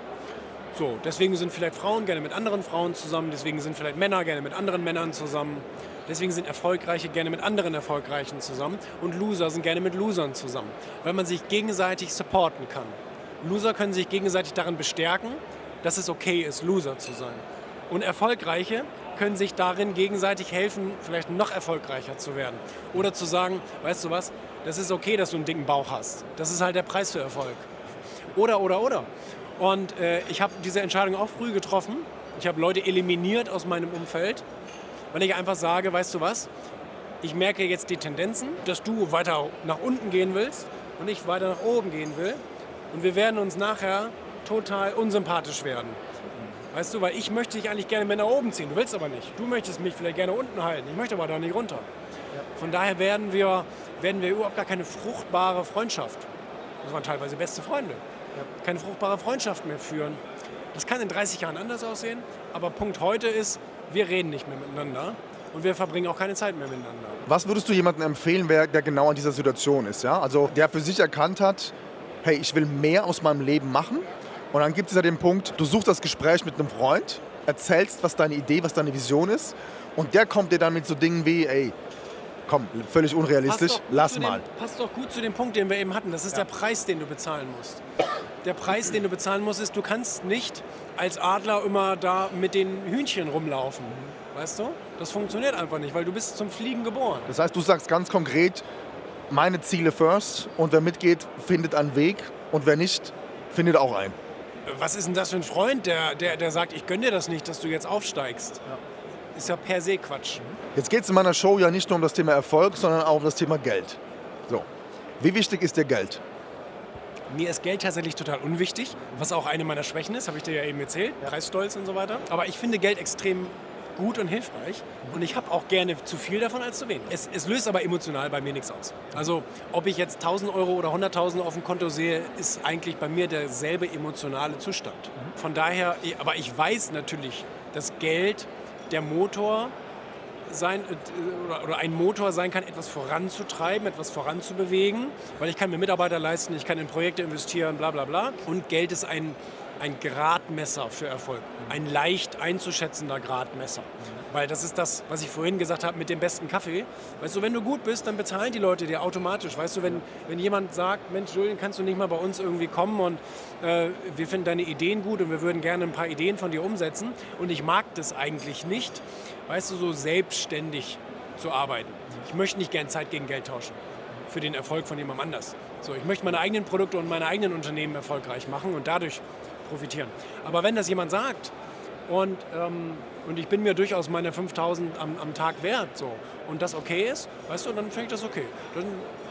So, deswegen sind vielleicht Frauen gerne mit anderen Frauen zusammen, deswegen sind vielleicht Männer gerne mit anderen Männern zusammen, deswegen sind Erfolgreiche gerne mit anderen Erfolgreichen zusammen und Loser sind gerne mit Losern zusammen, weil man sich gegenseitig supporten kann. Loser können sich gegenseitig darin bestärken, dass es okay ist, Loser zu sein. Und Erfolgreiche können sich darin gegenseitig helfen, vielleicht noch erfolgreicher zu werden. Oder zu sagen, weißt du was, das ist okay, dass du einen dicken Bauch hast. Das ist halt der Preis für Erfolg. Oder, oder, oder. Und äh, ich habe diese Entscheidung auch früh getroffen. Ich habe Leute eliminiert aus meinem Umfeld, weil ich einfach sage, weißt du was, ich merke jetzt die Tendenzen, dass du weiter nach unten gehen willst und ich weiter nach oben gehen will. Und wir werden uns nachher total unsympathisch werden. Weißt du, weil ich möchte dich eigentlich gerne mit nach oben ziehen. Du willst aber nicht. Du möchtest mich vielleicht gerne unten halten. Ich möchte aber da nicht runter. Ja. Von daher werden wir, werden wir überhaupt gar keine fruchtbare Freundschaft. Das waren teilweise beste Freunde. Ja. Keine fruchtbare Freundschaft mehr führen. Das kann in dreißig Jahren anders aussehen. Aber Punkt heute ist, wir reden nicht mehr miteinander. Und wir verbringen auch keine Zeit mehr miteinander. Was würdest du jemandem empfehlen, der genau in dieser Situation ist? Ja? Also der für sich erkannt hat, hey, ich will mehr aus meinem Leben machen. Und dann gibt es ja den Punkt, du suchst das Gespräch mit einem Freund, erzählst, was deine Idee, was deine Vision ist. Und der kommt dir dann mit so Dingen wie, ey, komm, völlig unrealistisch, lass mal. Dem, passt doch gut zu dem Punkt, den wir eben hatten. Das ist ja der Preis, den du bezahlen musst. der Preis, den du bezahlen musst, ist, du kannst nicht als Adler immer da mit den Hühnchen rumlaufen. Weißt du? Das funktioniert einfach nicht, weil du bist zum Fliegen geboren. Das heißt, du sagst ganz konkret, meine Ziele first und wer mitgeht, findet einen Weg und wer nicht, findet auch einen. Was ist denn das für ein Freund, der, der, der sagt, ich gönne dir das nicht, dass du jetzt aufsteigst? Ja. Ist ja per se Quatsch. Jetzt geht es in meiner Show ja nicht nur um das Thema Erfolg, sondern auch um das Thema Geld. So, wie wichtig ist dir Geld? Mir ist Geld tatsächlich total unwichtig, was auch eine meiner Schwächen ist, habe ich dir ja eben erzählt, ja. Preisstolz und so weiter. Aber ich finde Geld extrem gut und hilfreich und ich habe auch gerne zu viel davon als zu wenig. Es, es löst aber emotional bei mir nichts aus. Also ob ich jetzt tausend Euro oder hunderttausend auf dem Konto sehe, ist eigentlich bei mir derselbe emotionale Zustand. Von daher, aber ich weiß natürlich, dass Geld der Motor sein oder, oder ein Motor sein kann, etwas voranzutreiben, etwas voranzubewegen, weil ich kann mir Mitarbeiter leisten, ich kann in Projekte investieren, bla bla bla. Und Geld ist ein, ein Gradmesser für Erfolg, ein leicht einzuschätzender Gradmesser. Weil das ist das, was ich vorhin gesagt habe mit dem besten Kaffee. Weißt du, wenn du gut bist, dann bezahlen die Leute dir automatisch. Weißt du, wenn, wenn jemand sagt, Mensch, Julian, kannst du nicht mal bei uns irgendwie kommen und äh, wir finden deine Ideen gut und wir würden gerne ein paar Ideen von dir umsetzen und ich mag das eigentlich nicht, weißt du, so selbstständig zu arbeiten. Ich möchte nicht gern Zeit gegen Geld tauschen für den Erfolg von jemandem anders. So, ich möchte meine eigenen Produkte und meine eigenen Unternehmen erfolgreich machen und dadurch profitieren. Aber wenn das jemand sagt und, ähm, und ich bin mir durchaus meine fünftausend am, am Tag wert so, und das okay ist, weißt du, dann finde ich das okay. Dann,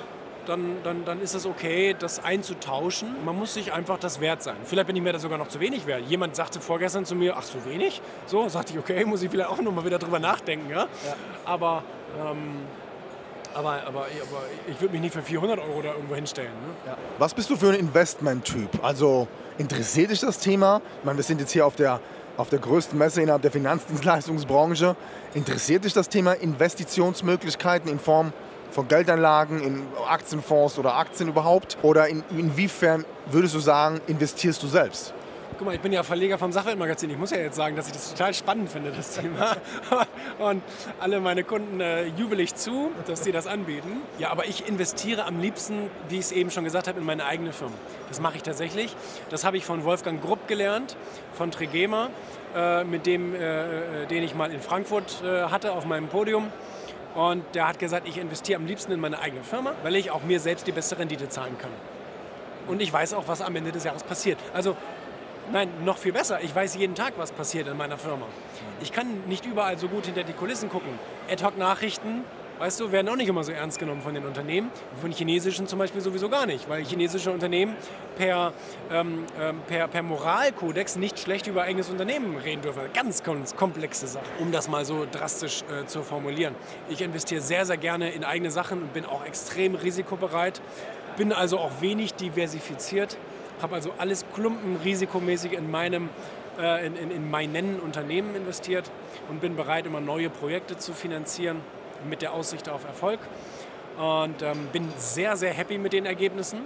dann, dann, dann ist es okay, das einzutauschen. Man muss sich einfach das wert sein. Vielleicht bin ich mir das sogar noch zu wenig wert. Jemand sagte vorgestern zu mir, ach so wenig? So, sagte ich, okay, muss ich vielleicht auch noch mal wieder drüber nachdenken. Ja? Ja. Aber, ähm, aber, aber, aber ich würde mich nicht für vierhundert Euro da irgendwo hinstellen. Ne? Ja. Was bist du für ein Investment-Typ? Also interessiert dich das Thema? Ich meine, wir sind jetzt hier auf der, auf der größten Messe innerhalb der Finanzdienstleistungsbranche. Interessiert dich das Thema Investitionsmöglichkeiten in Form von Geldanlagen, in Aktienfonds oder Aktien überhaupt? Oder in, inwiefern würdest du sagen, investierst du selbst? Guck mal, ich bin ja Verleger vom Sachweltmagazin. Ich muss ja jetzt sagen, dass ich das total spannend finde, das Thema. Und alle meine Kunden äh, jubel ich zu, dass die das anbieten. Ja, aber ich investiere am liebsten, wie ich es eben schon gesagt habe, in meine eigene Firma. Das mache ich tatsächlich. Das habe ich von Wolfgang Grupp gelernt, von Trigema, äh, mit dem, äh, den ich mal in Frankfurt äh, hatte auf meinem Podium. Und der hat gesagt, ich investiere am liebsten in meine eigene Firma, weil ich auch mir selbst die beste Rendite zahlen kann. Und ich weiß auch, was am Ende des Jahres passiert. Also, nein, noch viel besser. Ich weiß jeden Tag, was passiert in meiner Firma. Ich kann nicht überall so gut hinter die Kulissen gucken. Ad-Hoc-Nachrichten, weißt du, werden auch nicht immer so ernst genommen von den Unternehmen. Von chinesischen zum Beispiel sowieso gar nicht, weil chinesische Unternehmen per, ähm, per, per Moralkodex nicht schlecht über eigenes Unternehmen reden dürfen. Ganz, ganz komplexe Sache, um das mal so drastisch äh, zu formulieren. Ich investiere sehr, sehr gerne in eigene Sachen und bin auch extrem risikobereit. Bin also auch wenig diversifiziert. Habe also alles klumpenrisikomäßig in meinem äh, in, in, in meinen Unternehmen investiert und bin bereit, immer neue Projekte zu finanzieren mit der Aussicht auf Erfolg. Und ähm, bin sehr, sehr happy mit den Ergebnissen.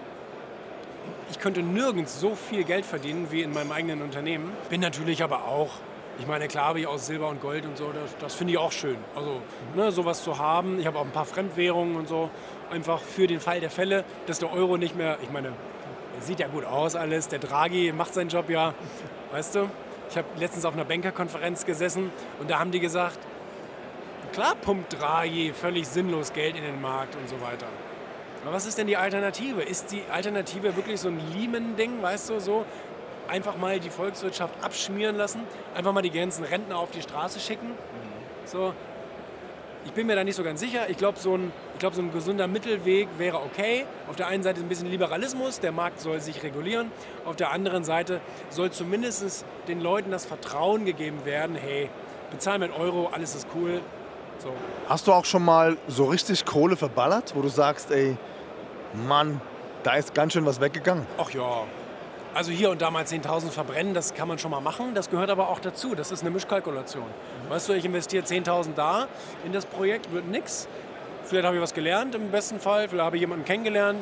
Ich könnte nirgends so viel Geld verdienen wie in meinem eigenen Unternehmen. Bin natürlich aber auch, ich meine, klar habe ich aus Silber und Gold und so, das, das finde ich auch schön. Also ne, sowas zu haben. Ich habe auch ein paar Fremdwährungen und so, einfach für den Fall der Fälle, dass der Euro nicht mehr, ich meine, sieht ja gut aus alles, der Draghi macht seinen Job ja, weißt du. Ich habe letztens auf einer Bankerkonferenz gesessen und da haben die gesagt, klar pumpt Draghi völlig sinnlos Geld in den Markt und so weiter. Aber was ist denn die Alternative? Ist die Alternative wirklich so ein Lehman-Ding, weißt du, so einfach mal die Volkswirtschaft abschmieren lassen, einfach mal die ganzen Rentner auf die Straße schicken? So. Ich bin mir da nicht so ganz sicher. Ich glaube, so ein, ich glaub, so ein gesunder Mittelweg wäre okay. Auf der einen Seite ein bisschen Liberalismus, der Markt soll sich regulieren. Auf der anderen Seite soll zumindest den Leuten das Vertrauen gegeben werden, hey, bezahl mit Euro, alles ist cool. So. Hast du auch schon mal so richtig Kohle verballert, wo du sagst, ey, Mann, da ist ganz schön was weggegangen? Ach ja. Also hier und da mal zehntausend verbrennen, das kann man schon mal machen. Das gehört aber auch dazu. Das ist eine Mischkalkulation. Weißt du, ich investiere zehntausend da in das Projekt, wird nix. Vielleicht habe ich was gelernt im besten Fall. Vielleicht habe ich jemanden kennengelernt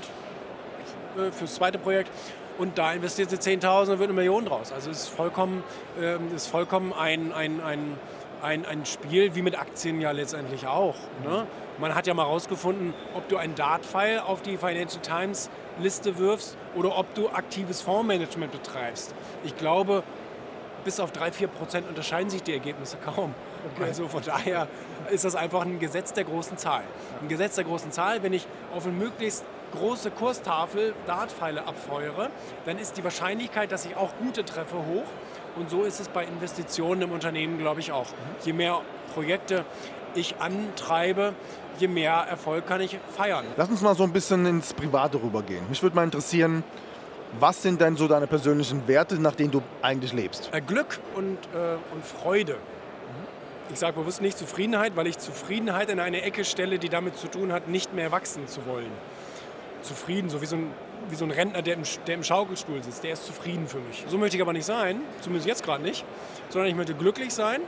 äh, fürs zweite Projekt. Und da investiert sie zehntausend und wird eine Million draus. Also es ist vollkommen, äh, ist vollkommen ein, ein, ein, ein, ein Spiel wie mit Aktien ja letztendlich auch. Ne? Man hat ja mal rausgefunden, ob du einen Dart-Pfeil auf die Financial Times Liste wirfst oder ob du aktives Fondsmanagement betreibst. Ich glaube, bis auf drei bis vier Prozent unterscheiden sich die Ergebnisse kaum. Okay. Also von daher ist das einfach ein Gesetz der großen Zahl. Ein Gesetz der großen Zahl, wenn ich auf eine möglichst große Kurstafel Dartpfeile abfeuere, dann ist die Wahrscheinlichkeit, dass ich auch gute treffe, hoch. Und so ist es bei Investitionen im Unternehmen, glaube ich, auch. Je mehr Projekte ich antreibe, je mehr Erfolg kann ich feiern. Lass uns mal so ein bisschen ins Private rübergehen. Mich würde mal interessieren, was sind denn so deine persönlichen Werte, nach denen du eigentlich lebst? Glück und, äh, und Freude. Ich sage bewusst nicht Zufriedenheit, weil ich Zufriedenheit in eine Ecke stelle, die damit zu tun hat, nicht mehr wachsen zu wollen. Zufrieden, so wie so ein, wie so ein Rentner, der im, der im Schaukelstuhl sitzt, der ist zufrieden für mich. So möchte ich aber nicht sein, zumindest jetzt gerade nicht, sondern ich möchte glücklich sein,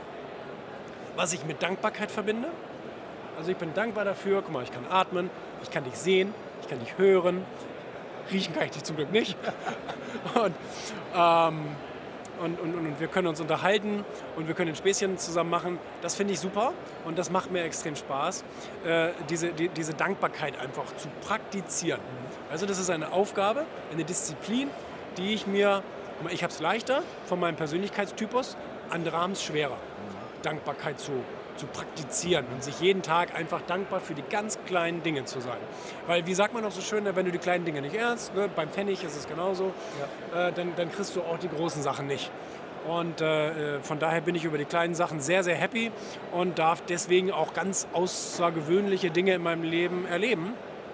was ich mit Dankbarkeit verbinde. Also ich bin dankbar dafür, guck mal, ich kann atmen, ich kann dich sehen, ich kann dich hören, riechen kann ich dich zum Glück nicht. Und, ähm, und, und, und wir können uns unterhalten und wir können ein Späßchen zusammen machen. Das finde ich super und das macht mir extrem Spaß, äh, diese, die, diese Dankbarkeit einfach zu praktizieren. Also das ist eine Aufgabe, eine Disziplin, die ich mir, ich habe es leichter von meinem Persönlichkeitstypus, andere haben es schwerer, Dankbarkeit zu zu praktizieren und sich jeden Tag einfach dankbar für die ganz kleinen Dinge zu sein. Weil, wie sagt man auch so schön, wenn du die kleinen Dinge nicht ernst, ne, beim Pfennig ist es genauso, ja. äh, dann, dann kriegst du auch die großen Sachen nicht. Und äh, von daher bin ich über die kleinen Sachen sehr, sehr happy und darf deswegen auch ganz außergewöhnliche Dinge in meinem Leben erleben.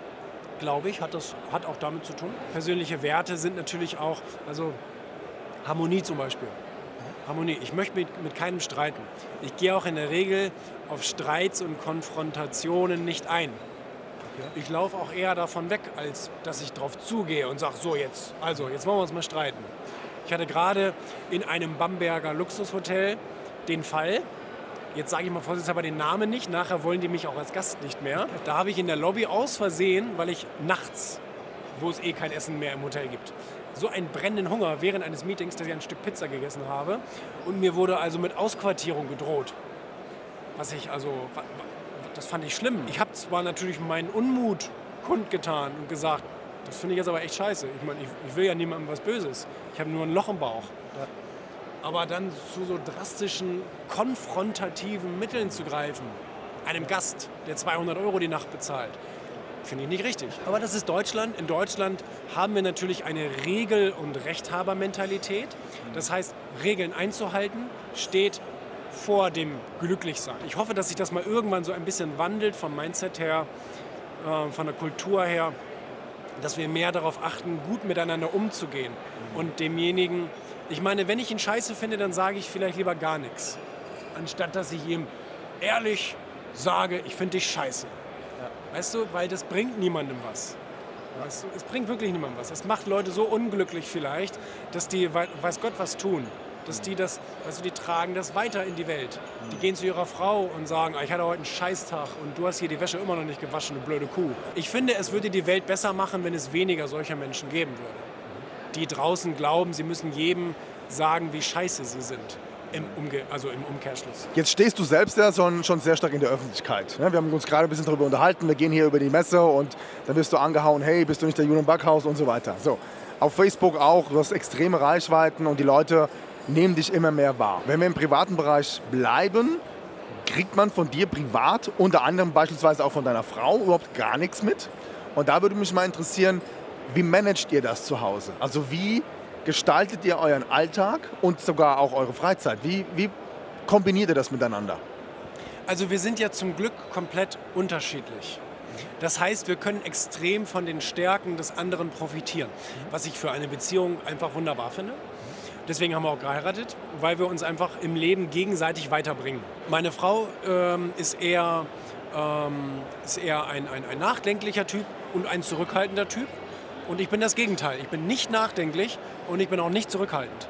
Glaube ich, hat das hat auch damit zu tun. Persönliche Werte sind natürlich auch, also Harmonie zum Beispiel. Harmonie. Ich möchte mit, mit keinem streiten. Ich gehe auch in der Regel auf Streits und Konfrontationen nicht ein. Okay. Ich laufe auch eher davon weg, als dass ich drauf zugehe und sage, so jetzt, also jetzt wollen wir uns mal streiten. Ich hatte gerade in einem Bamberger Luxushotel den Fall, jetzt sage ich mal vorsichtshalber den Namen nicht, nachher wollen die mich auch als Gast nicht mehr. Da habe ich in der Lobby aus Versehen, weil ich nachts, wo es eh kein Essen mehr im Hotel gibt, so einen brennenden Hunger während eines Meetings, dass ich ein Stück Pizza gegessen habe. Und mir wurde also mit Ausquartierung gedroht. Was ich also, das fand ich schlimm. Ich habe zwar natürlich meinen Unmut kundgetan und gesagt, das finde ich jetzt aber echt scheiße. Ich meine, ich, ich will ja niemandem was Böses. Ich habe nur ein Loch im Bauch. Ja. Aber dann zu so drastischen, konfrontativen Mitteln zu greifen, einem Gast, der zweihundert Euro die Nacht bezahlt, finde ich nicht richtig. Aber das ist Deutschland. In Deutschland haben wir natürlich eine Regel- und Rechthabermentalität. Das heißt, Regeln einzuhalten steht vor dem Glücklichsein. Ich hoffe, dass sich das mal irgendwann so ein bisschen wandelt vom Mindset her, äh, von der Kultur her, dass wir mehr darauf achten, gut miteinander umzugehen und demjenigen, ich meine, wenn ich ihn scheiße finde, dann sage ich vielleicht lieber gar nichts, anstatt dass ich ihm ehrlich sage, ich finde dich scheiße. Weißt du, weil das bringt niemandem was. Weißt du, es bringt wirklich niemandem was. Es macht Leute so unglücklich vielleicht, dass die, weiß Gott, was tun. Dass die das, weißt du, die tragen das weiter in die Welt. Die gehen zu ihrer Frau und sagen, ich hatte heute einen Scheißtag und du hast hier die Wäsche immer noch nicht gewaschen, du blöde Kuh. Ich finde, es würde die Welt besser machen, wenn es weniger solcher Menschen geben würde. Die draußen glauben, sie müssen jedem sagen, wie scheiße sie sind. Im, Umge- also im Umkehrschluss. Jetzt stehst du selbst ja schon, schon sehr stark in der Öffentlichkeit. Wir haben uns gerade ein bisschen darüber unterhalten. Wir gehen hier über die Messe und dann wirst du angehauen, hey, bist du nicht der Julian Backhaus und so weiter. So. Auf Facebook auch, du hast extreme Reichweiten und die Leute nehmen dich immer mehr wahr. Wenn wir im privaten Bereich bleiben, kriegt man von dir privat, unter anderem beispielsweise auch von deiner Frau, überhaupt gar nichts mit. Und da würde mich mal interessieren, wie managt ihr das zu Hause? Also wie gestaltet ihr euren Alltag und sogar auch eure Freizeit? Wie, wie kombiniert ihr das miteinander? Also wir sind ja zum Glück komplett unterschiedlich. Das heißt, wir können extrem von den Stärken des anderen profitieren, was ich für eine Beziehung einfach wunderbar finde. Deswegen haben wir auch geheiratet, weil wir uns einfach im Leben gegenseitig weiterbringen. Meine Frau ähm, ist eher, ähm, ist eher ein, ein, ein nachdenklicher Typ und ein zurückhaltender Typ. Und ich bin das Gegenteil. Ich bin nicht nachdenklich und ich bin auch nicht zurückhaltend.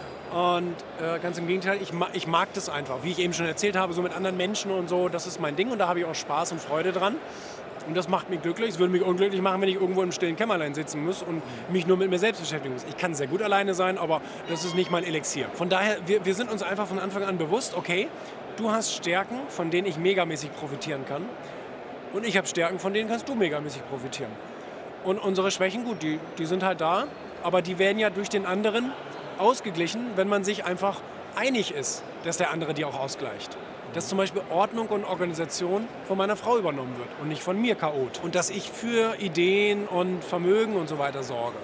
Und äh, ganz im Gegenteil, ich, ma- ich mag das einfach. Wie ich eben schon erzählt habe, so mit anderen Menschen und so, das ist mein Ding und da habe ich auch Spaß und Freude dran. Und das macht mich glücklich. Es würde mich unglücklich machen, wenn ich irgendwo im stillen Kämmerlein sitzen muss und mich nur mit mir selbst beschäftigen muss. Ich kann sehr gut alleine sein, aber das ist nicht mein Elixier. Von daher, wir, wir sind uns einfach von Anfang an bewusst, okay, Du hast Stärken, von denen ich megamäßig profitieren kann. Und ich habe Stärken, von denen kannst du megamäßig profitieren. Und unsere Schwächen, gut, die, die sind halt da. Aber die werden ja durch den anderen ausgeglichen, wenn man sich einfach einig ist, dass der andere die auch ausgleicht. Dass zum Beispiel Ordnung und Organisation von meiner Frau übernommen wird und nicht von mir chaot. Und dass ich für Ideen und Vermögen und so weiter sorge.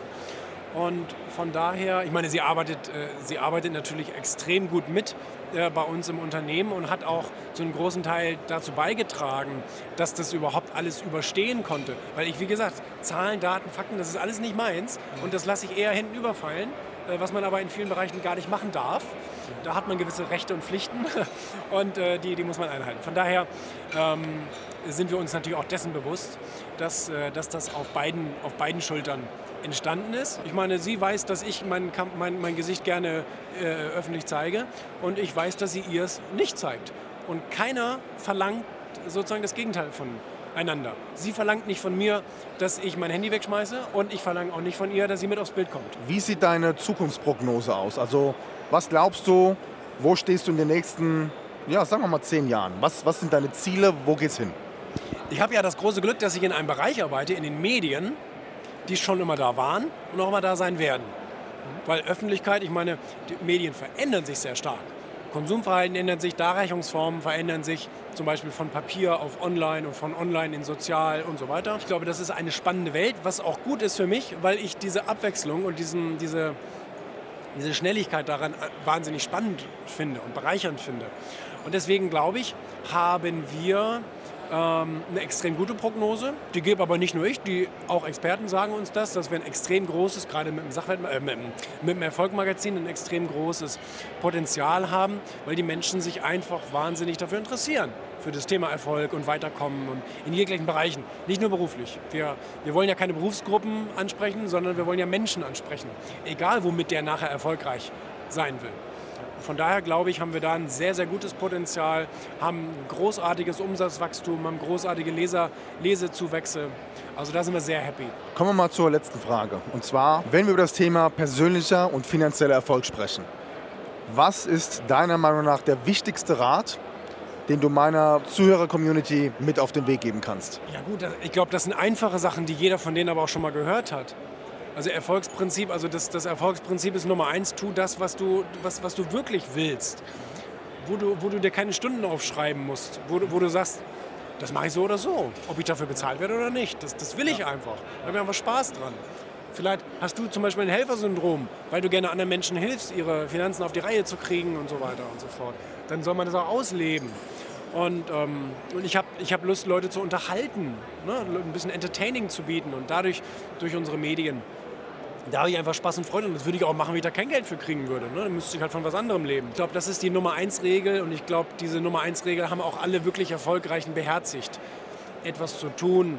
Und von daher, ich meine, sie arbeitet, äh, sie arbeitet natürlich extrem gut mit äh, bei uns im Unternehmen und hat auch zu einem großen Teil dazu beigetragen, dass das überhaupt alles überstehen konnte. Weil ich, wie gesagt, Zahlen, Daten, Fakten, das ist alles nicht meins und das lasse ich eher hinten überfallen, äh, was man aber in vielen Bereichen gar nicht machen darf. Da hat man gewisse Rechte und Pflichten und äh, die, die muss man einhalten. Von daher ähm, sind wir uns natürlich auch dessen bewusst, dass, äh, dass das auf beiden, auf beiden Schultern entstanden ist. Ich meine, sie weiß, dass ich mein, mein, mein Gesicht gerne äh, öffentlich zeige und ich weiß, dass sie ihr es nicht zeigt. Und keiner verlangt sozusagen das Gegenteil voneinander. Sie verlangt nicht von mir, dass ich mein Handy wegschmeiße und ich verlange auch nicht von ihr, dass sie mit aufs Bild kommt. Wie sieht deine Zukunftsprognose aus? Also was glaubst du, wo stehst du in den nächsten, ja, sagen wir mal zehn Jahren? Was, was sind deine Ziele, wo geht's hin? Ich habe ja das große Glück, dass ich in einem Bereich arbeite, in den Medien, die schon immer da waren und auch immer da sein werden. Weil Öffentlichkeit, ich meine, die Medien verändern sich sehr stark. Konsumverhalten ändert sich, Darreichungsformen verändern sich, zum Beispiel von Papier auf Online und von Online in Sozial und so weiter. Ich glaube, das ist eine spannende Welt, was auch gut ist für mich, weil ich diese Abwechslung und diesen, diese, diese Schnelligkeit daran wahnsinnig spannend finde und bereichernd finde. Und deswegen, glaube ich, haben wir eine extrem gute Prognose. Die gebe aber nicht nur ich, die auch Experten sagen uns das, dass wir ein extrem großes, gerade mit dem, Sachwelt, äh, mit, mit dem Erfolg-Magazin, ein extrem großes Potenzial haben, weil die Menschen sich einfach wahnsinnig dafür interessieren, für das Thema Erfolg und Weiterkommen und in jeglichen Bereichen, nicht nur beruflich. Wir, wir wollen ja keine Berufsgruppen ansprechen, sondern wir wollen ja Menschen ansprechen, egal womit der nachher erfolgreich sein will. Von daher, glaube ich, haben wir da ein sehr, sehr gutes Potenzial, haben ein großartiges Umsatzwachstum, haben großartige Leser, Lesezuwächse. Also da sind wir sehr happy. Kommen wir mal zur letzten Frage. Und zwar, wenn wir über das Thema persönlicher und finanzieller Erfolg sprechen. Was ist deiner Meinung nach der wichtigste Rat, den du meiner Zuhörer-Community mit auf den Weg geben kannst? Ja gut, ich glaube, das sind einfache Sachen, die jeder von denen aber auch schon mal gehört hat. Also Erfolgsprinzip, also das, das Erfolgsprinzip ist Nummer eins, tu das, was du, was, was du wirklich willst. Wo du, wo du dir keine Stunden aufschreiben musst, wo, wo du sagst, das mache ich so oder so, ob ich dafür bezahlt werde oder nicht. Das, das will ich einfach, da habe ich einfach Spaß dran. Vielleicht hast du zum Beispiel ein Helfersyndrom, weil du gerne anderen Menschen hilfst, ihre Finanzen auf die Reihe zu kriegen und so weiter und so fort. Dann soll man das auch ausleben. Und, ähm, und ich habe ich hab Lust, Leute zu unterhalten, ne? Ein bisschen Entertaining zu bieten und dadurch durch unsere Medien. Da habe ich einfach Spaß und Freude und das würde ich auch machen, wenn ich da kein Geld für kriegen würde. Ne? Dann müsste ich halt von was anderem leben. Ich glaube, das ist die Nummer eins Regel und ich glaube, diese Nummer eins Regel haben auch alle wirklich Erfolgreichen beherzigt. Etwas zu tun,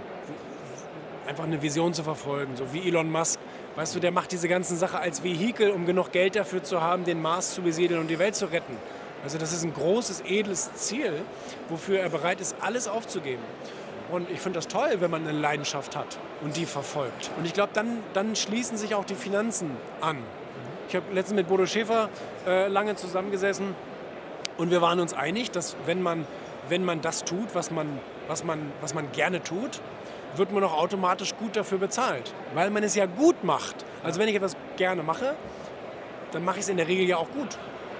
einfach eine Vision zu verfolgen, so wie Elon Musk. Weißt du, der macht diese ganzen Sachen als Vehikel, um genug Geld dafür zu haben, den Mars zu besiedeln und die Welt zu retten. Also das ist ein großes, edles Ziel, wofür er bereit ist, alles aufzugeben. Und ich finde das toll, wenn man eine Leidenschaft hat und die verfolgt. Und ich glaube, dann, dann schließen sich auch die Finanzen an. Ich habe letztens mit Bodo Schäfer äh, lange zusammengesessen und wir waren uns einig, dass wenn man, wenn man das tut, was man, was, man, was man gerne tut, wird man auch automatisch gut dafür bezahlt. Weil man es ja gut macht. Also wenn ich etwas gerne mache, dann mache ich es in der Regel ja auch gut.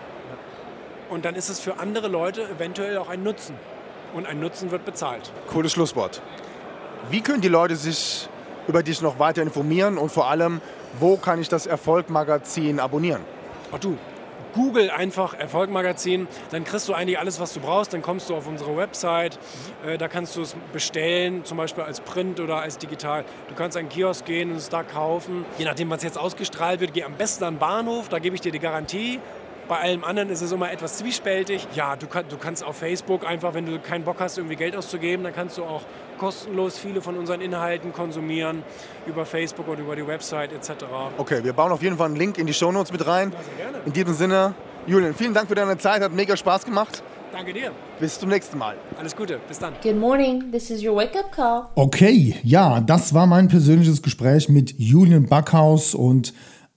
Und dann ist es für andere Leute eventuell auch ein Nutzen. Und ein Nutzen wird bezahlt. Cooles Schlusswort. Wie können die Leute sich über dich noch weiter informieren und vor allem, wo kann ich das Erfolg-Magazin abonnieren? Ach du, Google einfach Erfolg-Magazin, dann kriegst du eigentlich alles, was du brauchst, dann kommst du auf unsere Website, äh, da kannst du es bestellen, zum Beispiel als Print oder als digital. Du kannst an den Kiosk gehen und es da kaufen. Je nachdem, was jetzt ausgestrahlt wird, geh am besten an den Bahnhof, da gebe ich dir die Garantie. Bei allem anderen ist es immer etwas zwiespältig. Ja, du, kann, du kannst auf Facebook einfach, wenn du keinen Bock hast, irgendwie Geld auszugeben, dann kannst du auch kostenlos viele von unseren Inhalten konsumieren über Facebook oder über die Website et cetera. Okay, wir bauen auf jeden Fall einen Link in die Shownotes mit rein. Ja, sehr gerne. In diesem Sinne, Julian, vielen Dank für deine Zeit, hat mega Spaß gemacht. Danke dir. Bis zum nächsten Mal. Alles Gute, bis dann. Good morning, this is your wake-up call. Okay, ja, das war mein persönliches Gespräch mit Julian Backhaus und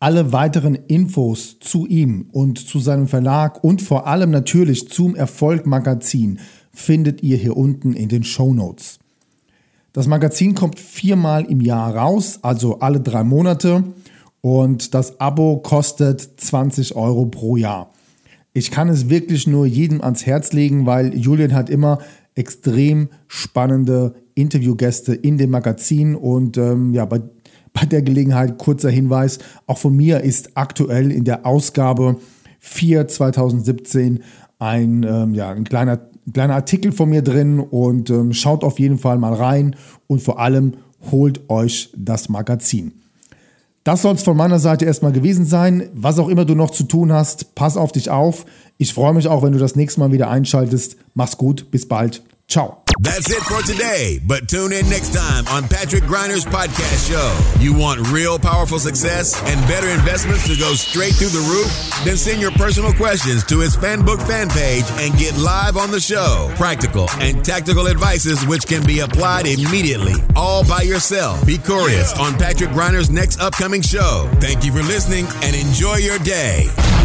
Alle weiteren Infos zu ihm und zu seinem Verlag und vor allem natürlich zum Erfolg-Magazin findet ihr hier unten in den Shownotes. Das Magazin kommt viermal im Jahr raus, also alle drei Monate, und das Abo kostet zwanzig Euro pro Jahr. Ich kann es wirklich nur jedem ans Herz legen, weil Julian hat immer extrem spannende Interviewgäste in dem Magazin und ähm, ja, bei Bei der Gelegenheit kurzer Hinweis, auch von mir ist aktuell in der Ausgabe vier zwanzig siebzehn ein, ähm, ja, ein kleiner, kleiner Artikel von mir drin und ähm, schaut auf jeden Fall mal rein und vor allem holt euch das Magazin. Das soll es von meiner Seite erstmal gewesen sein. Was auch immer du noch zu tun hast, pass auf dich auf. Ich freue mich auch, wenn du das nächste Mal wieder einschaltest. Mach's gut, bis bald. Ciao. That's it for today, but tune in next time on Patrick Griner's podcast show. You want real powerful success and better investments to go straight through the roof? Then send your personal questions to his Fanbook fan page and get live on the show. Practical and tactical advices which can be applied immediately, all by yourself. Be curious on Patrick Griner's next upcoming show. Thank you for listening and enjoy your day.